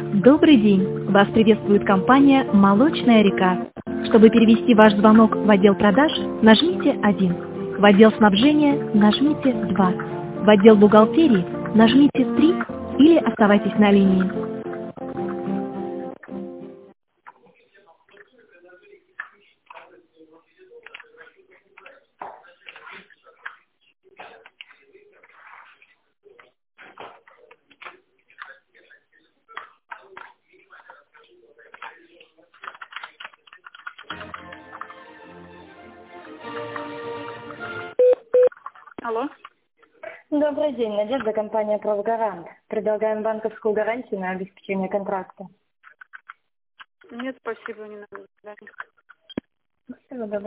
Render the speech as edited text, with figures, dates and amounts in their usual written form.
Добрый день! Вас приветствует компания «Молочная река». Чтобы перевести ваш звонок в отдел продаж, нажмите 1. В отдел снабжения нажмите 2. В отдел бухгалтерии нажмите 3 или оставайтесь на линии. Алло. Добрый день, Надежда, компания «Правгарант». Предлагаем банковскую гарантию на обеспечение контракта. Нет, спасибо, не надо. До свидания. Всего доброго.